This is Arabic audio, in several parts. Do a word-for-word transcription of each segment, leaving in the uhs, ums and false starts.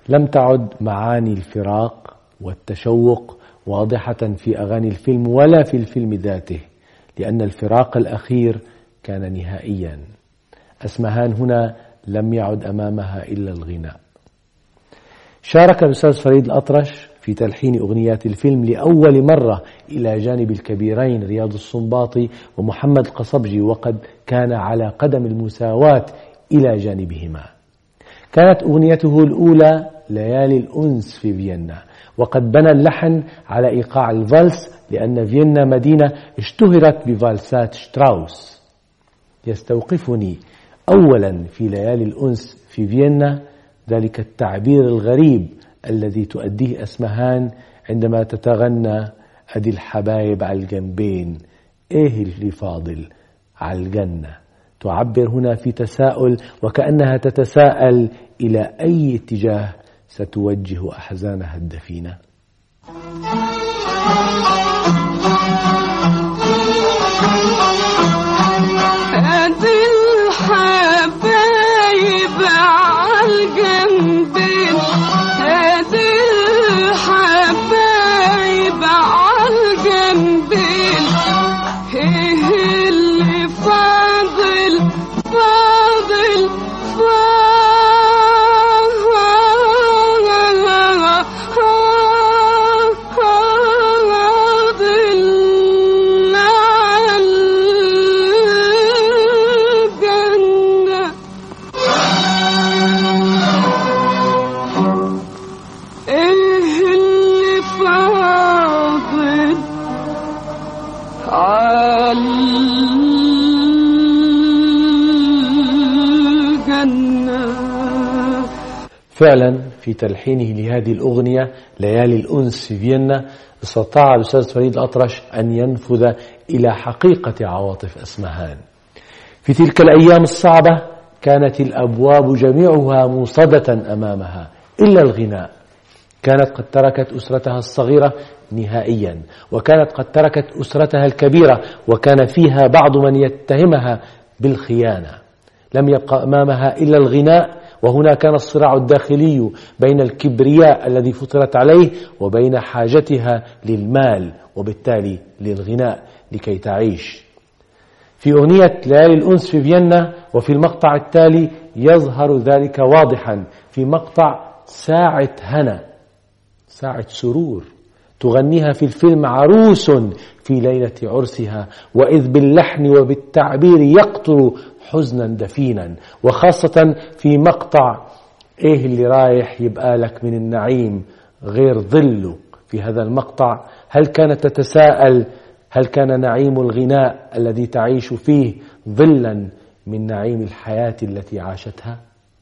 لم تعد معاني الفراق والتشوق واضحة في أغاني الفيلم ولا في الفيلم ذاته، لأن الفراق الأخير كان نهائيا. أسمهان هنا لم يعد أمامها إلا الغناء. شارك الأستاذ فريد الأطرش في تلحين أغنيات الفيلم لأول مرة إلى جانب الكبيرين رياض السنباطي ومحمد القصبجي، وقد كان على قدم المساواة إلى جانبهما. كانت أغنيته الأولى ليالي الأنس في فيينا، وقد بنى اللحن على إيقاع الفالس لأن فيينا مدينة اشتهرت بفالسات شتراوس. يستوقفني أولا في ليالي الأنس في فيينا ذلك التعبير الغريب الذي تؤديه أسمهان عندما تتغنى أدي الحبايب على الجنبين إيه اللي فاضل على الجنة. تعبر هنا في تساؤل، وكأنها تتساءل إلى أي اتجاه ستوجه أحزانها الدفينة. أدي الحبايب على الجنبين، أدي الحبايب على الجنبين، إيه اللي فاضل فاضل فعلا في تلحينه لهذه الأغنية ليالي الأنس في فيينا استطاع الأستاذ فريد الأطرش أن ينفذ إلى حقيقة عواطف أسمهان. في تلك الأيام الصعبة كانت الأبواب جميعها موصدة أمامها إلا الغناء. كانت قد تركت أسرتها الصغيرة نهائيا، وكانت قد تركت أسرتها الكبيرة وكان فيها بعض من يتهمها بالخيانة. لم يبقى أمامها إلا الغناء، وهنا كان الصراع الداخلي بين الكبرياء الذي فطرت عليه وبين حاجتها للمال وبالتالي للغناء لكي تعيش. في أغنية ليالي الأنس في فيينا وفي المقطع التالي يظهر ذلك واضحا، في مقطع ساعة هنا، ساعة سرور تغنيها في الفيلم عروس في ليلة عرسها، وإذ باللحن وبالتعبير يقطر حزنا دفينا. وخاصة في مقطع إيه اللي رايح يبقى لك من النعيم غير ظله، في هذا المقطع هل كانت تتساءل هل كان نعيم الغناء الذي تعيش فيه ظلا من نعيم الحياة التي عاشتها؟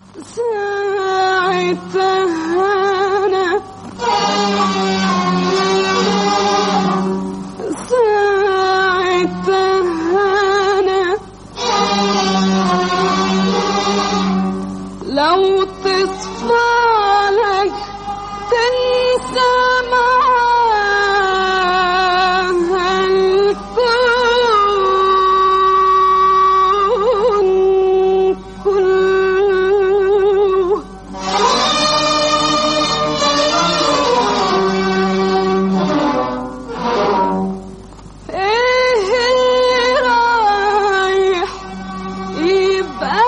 لو تصفى لك تنسى معاها الكون كله. ايه اللي رايح يبقى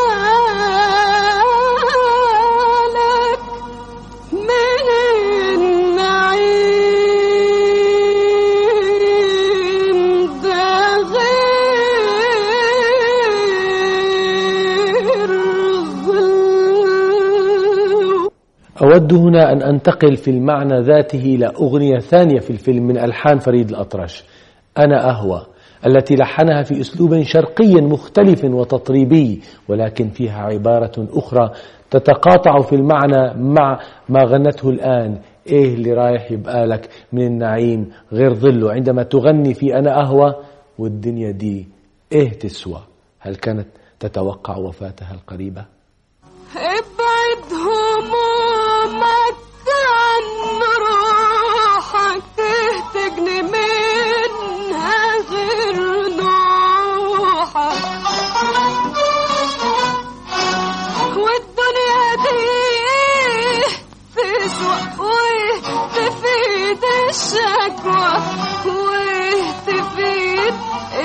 أود هنا أن أنتقل في المعنى ذاته إلى أغنية ثانية في الفيلم من ألحان فريد الأطرش، أنا أهوى، التي لحنها في أسلوب شرقي مختلف وتطريبي، ولكن فيها عبارة أخرى تتقاطع في المعنى مع ما غنته الآن، إيه اللي رايح يبقى لك من النعيم غير ظله، عندما تغني في أنا أهوى والدنيا دي إيه تسوى. هل كانت تتوقع وفاتها القريبة؟ ابعد همومك عن روحك تهتجني منها غير نوحك، والدنيا دي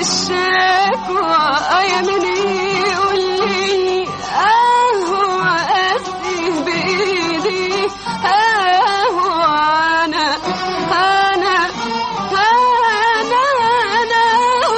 الشكوى يا من يقول لي اهو اسيه بايدي اهو انا انا انا انا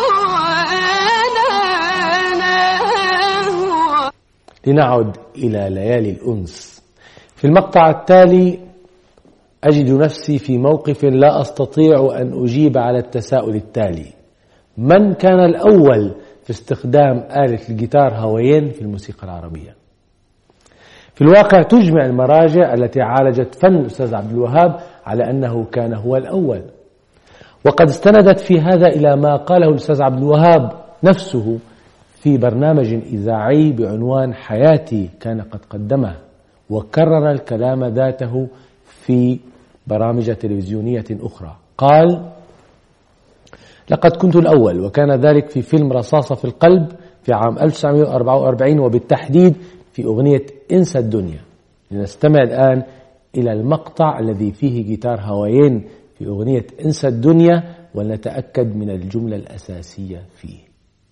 انا انا هو. لنعد إلى ليالي الأنس. في المقطع التالي أجد نفسي في موقف لا أستطيع أن أجيب على التساؤل التالي: من كان الأول في استخدام آلة الجيتار هوايين في الموسيقى العربية؟ في الواقع تجمع المراجع التي عالجت فن الأستاذ عبد الوهاب على أنه كان هو الأول، وقد استندت في هذا إلى ما قاله الأستاذ عبد الوهاب نفسه في برنامج إذاعي بعنوان حياتي كان قد قدمه، وكرر الكلام ذاته في برامج تلفزيونية أخرى. قال: لقد كنت الأول، وكان ذلك في فيلم رصاصة في القلب في عام ألف وتسعمائة وأربعة وأربعين، وبالتحديد في أغنية انسى الدنيا. لنستمع الآن إلى المقطع الذي فيه جيتار هوايين في أغنية انسى الدنيا، ولنتأكد من الجملة الأساسية فيه.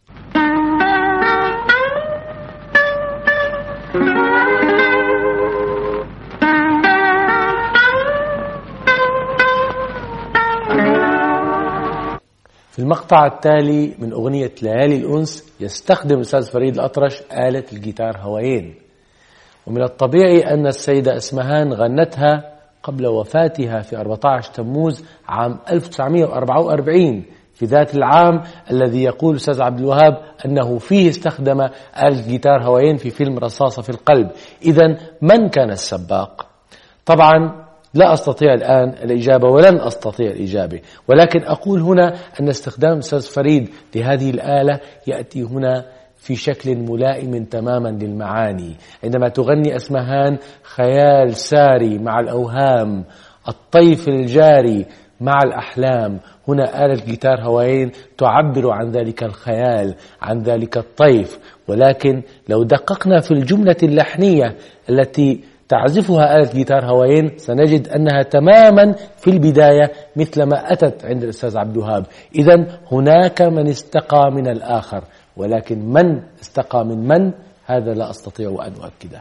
في المقطع التالي من أغنية ليالي الأنس يستخدم الأستاذ فريد الأطرش آلة الجيتار هوايين، ومن الطبيعي أن السيدة اسمهان غنتها قبل وفاتها في أربعة عشر تموز عام ألف وتسعمائة وأربعة وأربعين، في ذات العام الذي يقول الأستاذ عبد الوهاب أنه فيه استخدم آلة الجيتار هوايين في فيلم رصاصة في القلب. إذن من كان السباق؟ طبعا لا أستطيع الآن الإجابة ولن أستطيع الإجابة، ولكن أقول هنا أن استخدام الأستاذ فريد لهذه الآلة يأتي هنا في شكل ملائم تماما للمعاني. عندما تغني اسمهان خيال ساري مع الأوهام، الطيف الجاري مع الأحلام، هنا آلة الجيتار هوايين تعبر عن ذلك الخيال، عن ذلك الطيف. ولكن لو دققنا في الجملة اللحنية التي تعزفها آلة جيتار هوايين سنجد أنها تماما في البداية مثل ما أتت عند الأستاذ عبد الوهاب. إذن هناك من استقى من الآخر، ولكن من استقى من من هذا لا أستطيع أن أؤكده.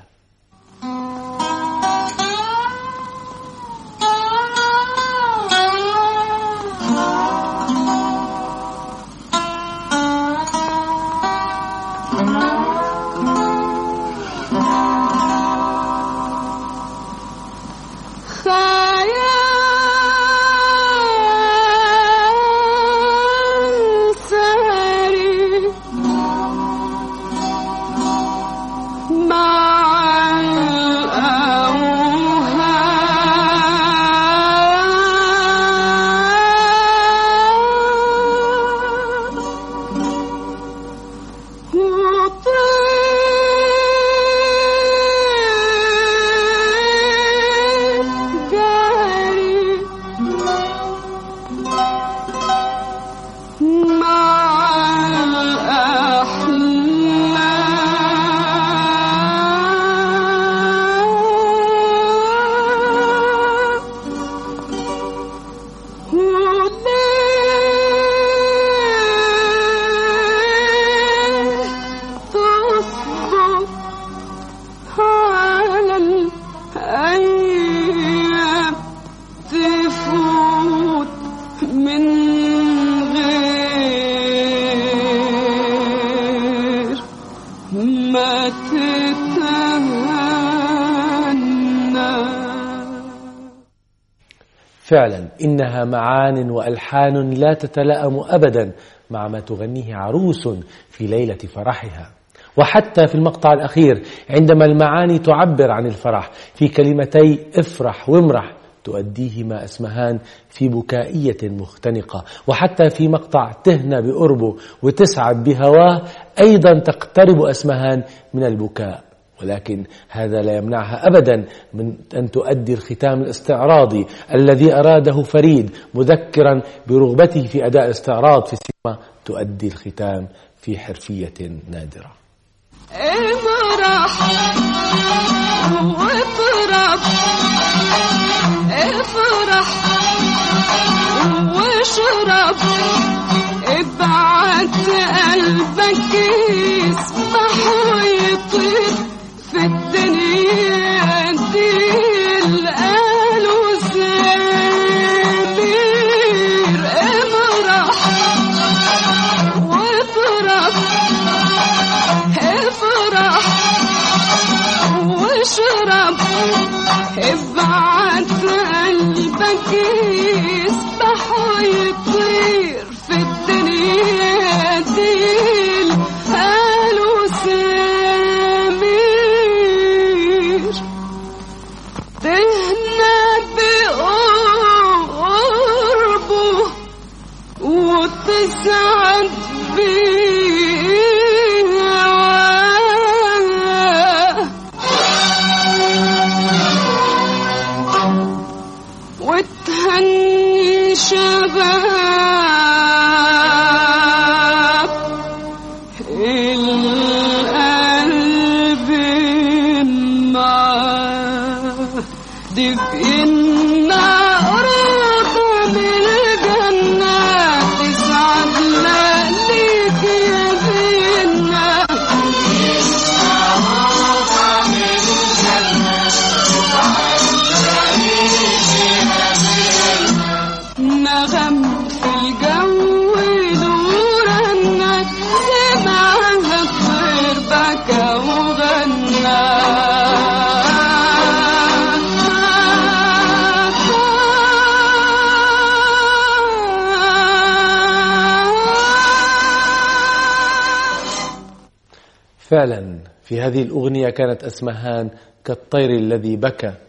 فعلا إنها معان وألحان لا تتلائم أبدا مع ما تغنيه عروس في ليلة فرحها. وحتى في المقطع الأخير عندما المعاني تعبر عن الفرح في كلمتي افرح وامرح تؤديهما اسمهان في بكائية مختنقة. وحتى في مقطع تهنى بقربه وتسعد بهواه أيضا تقترب اسمهان من البكاء، ولكن هذا لا يمنعها أبدا من أن تؤدي الختام الاستعراضي الذي أراده فريد، مذكرا برغبته في أداء الاستعراض في السينما، تؤدي الختام في حرفية نادرة. افرح واطرب، افرح واشرب، ابعت تهرب ابعت قلبك يسبح ويطير في الدنيا دي قالوا سمير تهنى بقربه وتسعد بهواه وتهني شباب القلب معاه دي بإنها روضة من الجنة تسعد ليك يا بينا نغم في الجو دورنا سمعها الطير بكى وغنى فعلا في هذه الأغنية كانت أسمهان كالطير الذي بكى